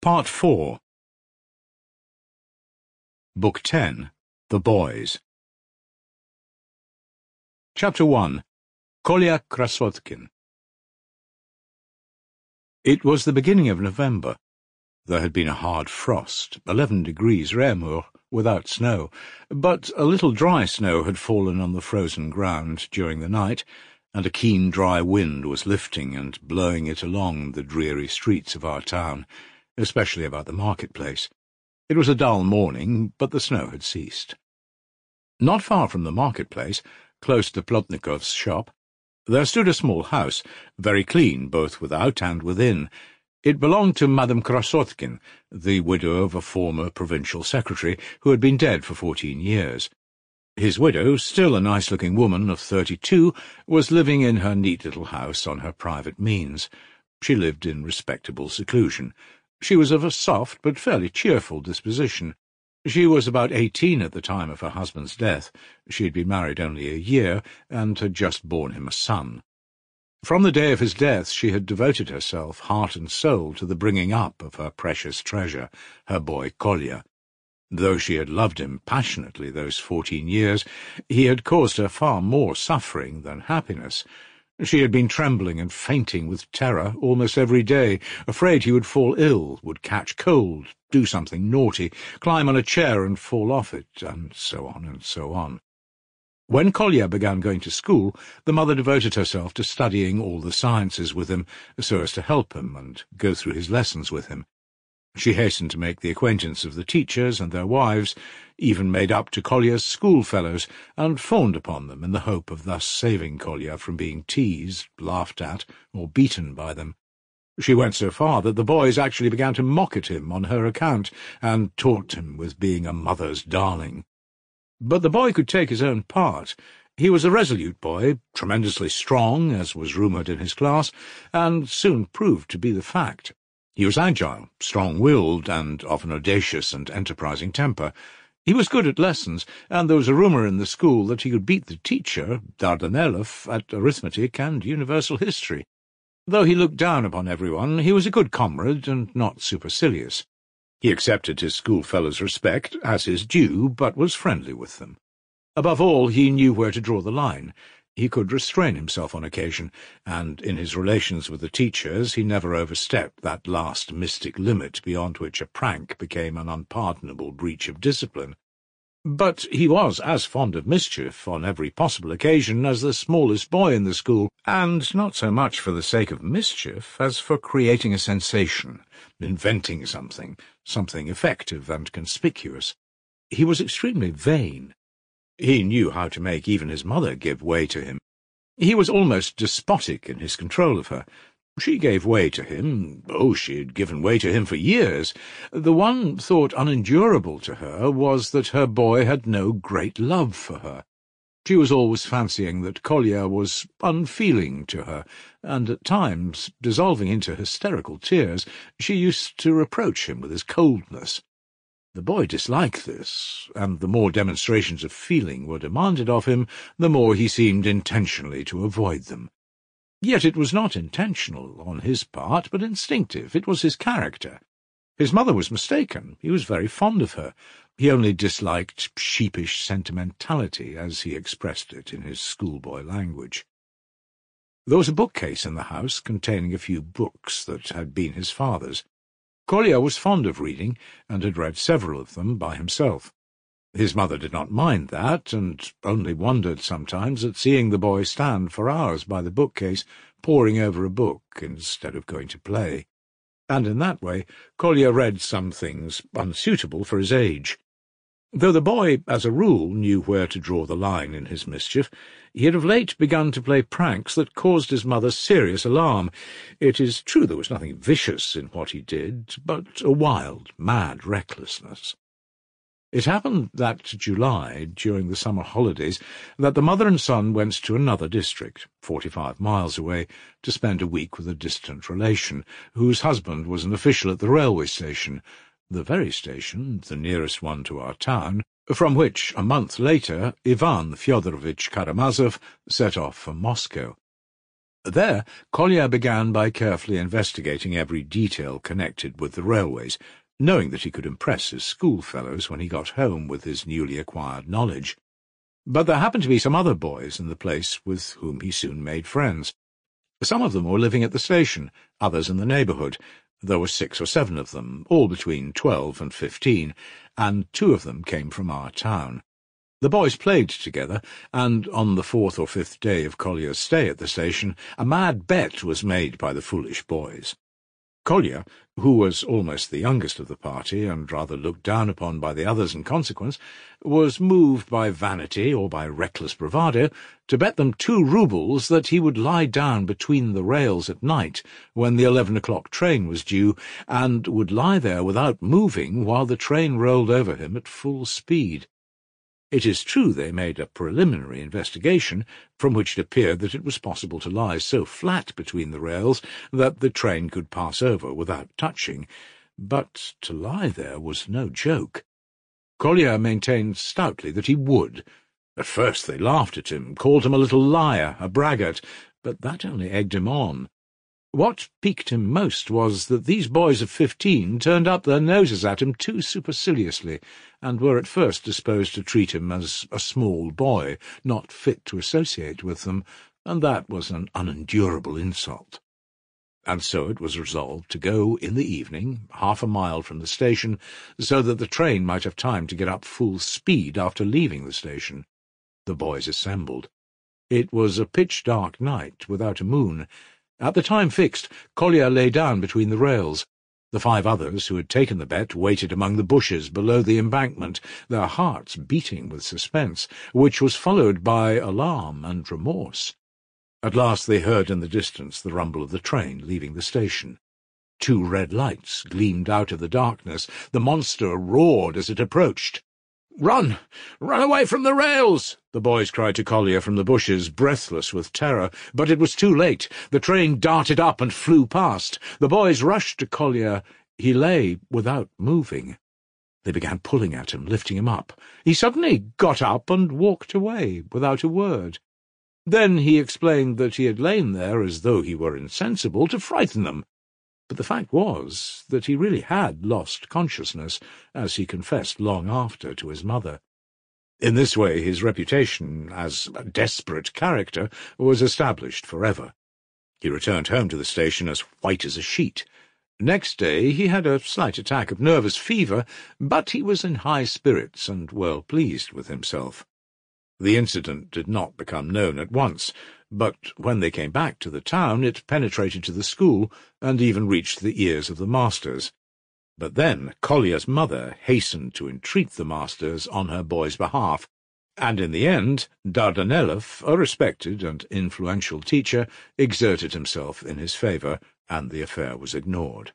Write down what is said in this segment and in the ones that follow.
Part 4. Book 10. The Boys. Chapter 1. Kolya Krasotkin. It was the beginning of November. There had been a hard frost, 11 degrees Reaumur, without snow, but a little dry snow had fallen on the frozen ground during the night, and a keen dry wind was lifting and blowing it along the dreary streets of our town, especially about the marketplace. It was a dull morning, but the snow had ceased. Not far from the marketplace, close to Plotnikov's shop, there stood a small house, very clean both without and within. It belonged to Madame Krasotkin, the widow of a former provincial secretary who had been dead for 14 years. His widow, still a nice-looking woman of 32, was living in her neat little house on her private means. She lived in respectable seclusion. She was of a soft but fairly cheerful disposition. She was about 18 at the time of her husband's death. She had been married only a year, and had just borne him a son. From the day of his death she had devoted herself, heart and soul, to the bringing up of her precious treasure, her boy Kolya. Though she had loved him passionately those 14 years, he had caused her far more suffering than happiness. She had been trembling and fainting with terror almost every day, afraid he would fall ill, would catch cold, do something naughty, climb on a chair and fall off it, and so on and so on. When Kolya began going to school, the mother devoted herself to studying all the sciences with him, so as to help him and go through his lessons with him. She hastened to make the acquaintance of the teachers and their wives, even made up to Kolya's schoolfellows, and fawned upon them in the hope of thus saving Kolya from being teased, laughed at, or beaten by them. She went so far that the boys actually began to mock at him on her account, and taunt him with being a mother's darling. But the boy could take his own part. He was a resolute boy, tremendously strong, as was rumoured in his class, and soon proved to be the fact. He was agile, strong-willed, and of an audacious and enterprising temper. He was good at lessons, and there was a rumour in the school that he could beat the teacher, Dardanelov, at arithmetic and universal history. Though he looked down upon everyone, he was a good comrade and not supercilious. He accepted his schoolfellows' respect as his due, but was friendly with them. Above all, he knew where to draw the line. He could restrain himself on occasion, and in his relations with the teachers he never overstepped that last mystic limit beyond which a prank became an unpardonable breach of discipline. But he was as fond of mischief on every possible occasion as the smallest boy in the school, and not so much for the sake of mischief as for creating a sensation, inventing something effective and conspicuous. He was extremely vain. He knew how to make even his mother give way to him. He was almost despotic in his control of her. She gave way to him. Oh, she had given way to him for years. The one thought unendurable to her was that her boy had no great love for her. She was always fancying that Kolya was unfeeling to her, and at times, dissolving into hysterical tears, she used to reproach him with his coldness. The boy disliked this, and the more demonstrations of feeling were demanded of him, the more he seemed intentionally to avoid them. Yet it was not intentional on his part, but instinctive. It was his character. His mother was mistaken. He was very fond of her. He only disliked sheepish sentimentality, as he expressed it in his schoolboy language. There was a bookcase in the house containing a few books that had been his father's. Kolya was fond of reading, and had read several of them by himself. His mother did not mind that, and only wondered sometimes at seeing the boy stand for hours by the bookcase, poring over a book instead of going to play. And in that way Kolya read some things unsuitable for his age. Though the boy, as a rule, knew where to draw the line in his mischief, he had of late begun to play pranks that caused his mother serious alarm. It is true there was nothing vicious in what he did, but a wild, mad recklessness. It happened that July, during the summer holidays, that the mother and son went to another district, 45 miles away, to spend a week with a distant relation, whose husband was an official at the railway station, the very station, the nearest one to our town, from which, a month later, Ivan Fyodorovitch Karamazov set off for Moscow. There, Collier began by carefully investigating every detail connected with the railways, knowing that he could impress his schoolfellows when he got home with his newly acquired knowledge. But there happened to be some other boys in the place with whom he soon made friends. Some of them were living at the station, others in the neighbourhood. There were 6 or 7 of them, all between 12 and 15, and 2 of them came from our town. The boys played together, and on the 4th or 5th day of Collier's stay at the station, a mad bet was made by the foolish boys. Collier, who was almost the youngest of the party, and rather looked down upon by the others in consequence, was moved by vanity or by reckless bravado to bet them 2 roubles that he would lie down between the rails at night when the 11 o'clock train was due, and would lie there without moving while the train rolled over him at full speed. It is true they made a preliminary investigation, from which it appeared that it was possible to lie so flat between the rails that the train could pass over without touching, but to lie there was no joke. Collier maintained stoutly that he would. At first they laughed at him, called him a little liar, a braggart, but that only egged him on. What piqued him most was that these boys of 15 turned up their noses at him too superciliously, and were at first disposed to treat him as a small boy, not fit to associate with them, and that was an unendurable insult. And so it was resolved to go in the evening, half a mile from the station, so that the train might have time to get up full speed after leaving the station. The boys assembled. It was a pitch-dark night, without a moon. At the time fixed, Collier lay down between the rails. The 5 others who had taken the bet waited among the bushes below the embankment, their hearts beating with suspense, which was followed by alarm and remorse. At last they heard in the distance the rumble of the train leaving the station. 2 red lights gleamed out of the darkness. The monster roared as it approached. "Run! Run away from the rails!" the boys cried to Collier from the bushes, breathless with terror. But it was too late. The train darted up and flew past. The boys rushed to Collier. He lay without moving. They began pulling at him, lifting him up. He suddenly got up and walked away without a word. Then he explained that he had lain there as though he were insensible to frighten them. But the fact was that he really had lost consciousness, as he confessed long after to his mother. In this way his reputation as a desperate character was established forever. He returned home to the station as white as a sheet. Next day he had a slight attack of nervous fever, but he was in high spirits and well pleased with himself. The incident did not become known at once, but when they came back to the town it penetrated to the school and even reached the ears of the masters. But then Collier's mother hastened to entreat the masters on her boy's behalf, and in the end Dardanelov, a respected and influential teacher, exerted himself in his favour, and the affair was ignored.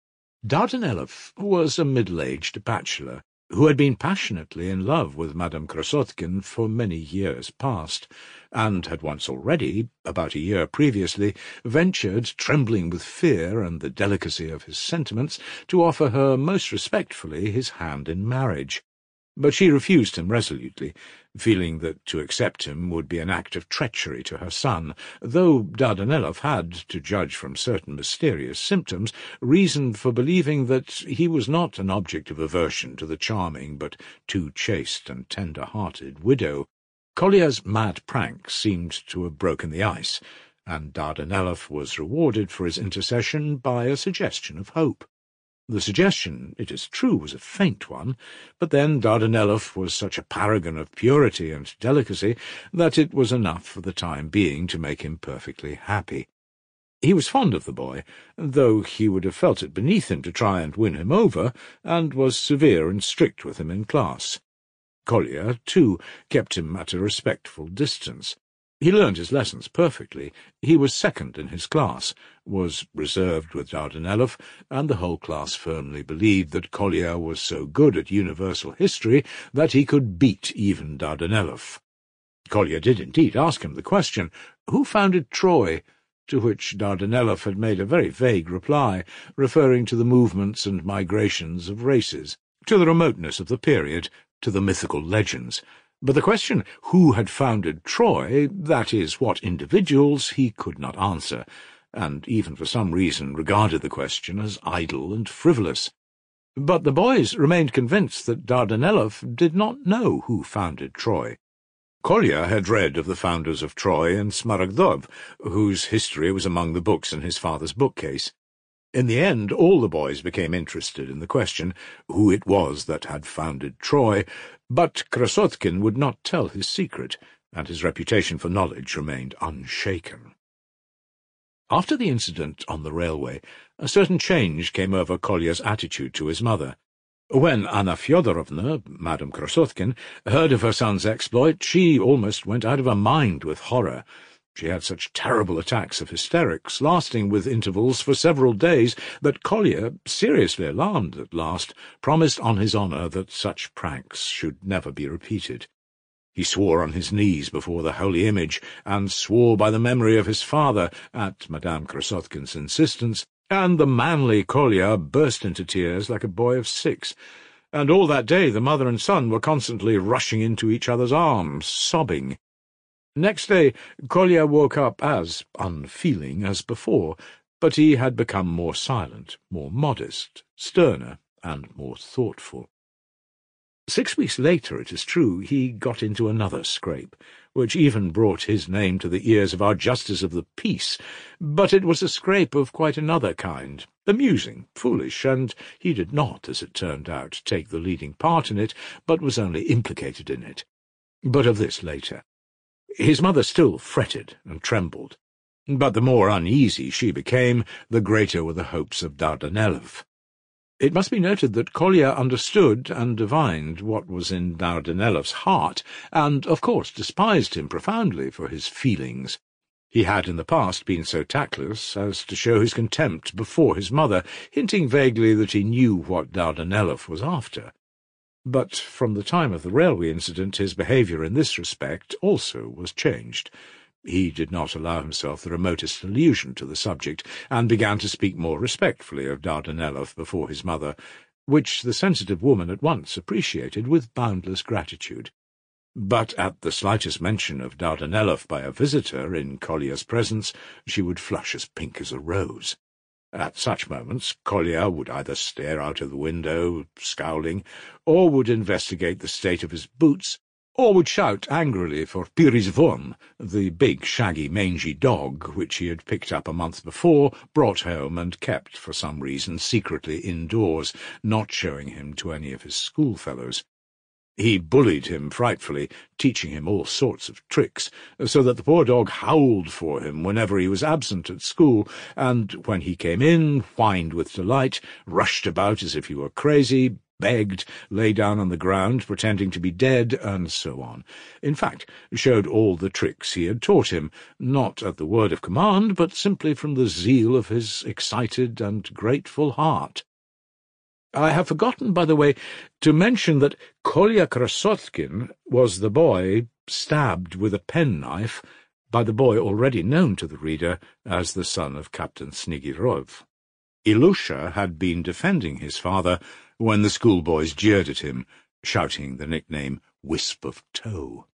Dardanelov was a middle-aged bachelor, who had been passionately in love with Madame Krasotkin for many years past, and had once already, about a year previously, ventured, trembling with fear and the delicacy of his sentiments, to offer her most respectfully his hand in marriage. But she refused him resolutely, feeling that to accept him would be an act of treachery to her son, though Dardanelov had, to judge from certain mysterious symptoms, reason for believing that he was not an object of aversion to the charming but too chaste and tender-hearted widow. Collier's mad prank seemed to have broken the ice, and Dardanelov was rewarded for his intercession by a suggestion of hope. The suggestion, it is true, was a faint one, but then Dardanelov was such a paragon of purity and delicacy that it was enough for the time being to make him perfectly happy. He was fond of the boy, though he would have felt it beneath him to try and win him over, and was severe and strict with him in class. Collier, too, kept him at a respectful distance. He learned his lessons perfectly. He was second in his class, was reserved with Dardanelov, and the whole class firmly believed that Collier was so good at universal history that he could beat even Dardanelov. Collier did indeed ask him the question, "Who founded Troy?" to which Dardanelov had made a very vague reply, referring to the movements and migrations of races, to the remoteness of the period, to the mythical legends, But the question who had founded Troy, that is, what individuals, he could not answer, and even for some reason regarded the question as idle and frivolous. But the boys remained convinced that Dardanelov did not know who founded Troy. Kolya had read of the founders of Troy in Smaragdov, whose history was among the books in his father's bookcase. In the end, all the boys became interested in the question who it was that had founded Troy, but Krasotkin would not tell his secret, and his reputation for knowledge remained unshaken. After the incident on the railway, a certain change came over Kolya's attitude to his mother. When Anna Fyodorovna, Madame Krasotkin, heard of her son's exploit, she almost went out of her mind with horror. She had such terrible attacks of hysterics, lasting with intervals for several days, that Kolya, seriously alarmed at last, promised on his honour that such pranks should never be repeated. He swore on his knees before the holy image, and swore by the memory of his father, at Madame Krasotkin's insistence, and the manly Kolya burst into tears like a boy of 6, and all that day the mother and son were constantly rushing into each other's arms, sobbing. Next day Kolya woke up as unfeeling as before, but he had become more silent, more modest, sterner, and more thoughtful. 6 weeks later, it is true, he got into another scrape, which even brought his name to the ears of our Justice of the Peace, but it was a scrape of quite another kind, amusing, foolish, and he did not, as it turned out, take the leading part in it, but was only implicated in it. But of this later. His mother still fretted and trembled, but the more uneasy she became, the greater were the hopes of Dardanelov. It must be noted that Kolya understood and divined what was in Dardanelov's heart, and, of course, despised him profoundly for his feelings. He had in the past been so tactless as to show his contempt before his mother, hinting vaguely that he knew what Dardanelov was after. But from the time of the railway incident his behaviour in this respect also was changed. He did not allow himself the remotest allusion to the subject, and began to speak more respectfully of Dardanelov before his mother, which the sensitive woman at once appreciated with boundless gratitude. But at the slightest mention of Dardanelov by a visitor in Kolya's presence, she would flush as pink as a rose. At such moments Kolya would either stare out of the window, scowling, or would investigate the state of his boots, or would shout angrily for Pirizvon, the big, shaggy, mangy dog which he had picked up a month before, brought home, and kept, for some reason, secretly indoors, not showing him to any of his schoolfellows. He bullied him frightfully, teaching him all sorts of tricks, so that the poor dog howled for him whenever he was absent at school, and when he came in, whined with delight, rushed about as if he were crazy, begged, lay down on the ground, pretending to be dead, and so on. In fact, showed all the tricks he had taught him, not at the word of command, but simply from the zeal of his excited and grateful heart. I have forgotten, by the way, to mention that Kolya Krasotkin was the boy stabbed with a penknife by the boy already known to the reader as the son of Captain Snigirov. Ilusha had been defending his father when the schoolboys jeered at him, shouting the nickname Wisp of Tow.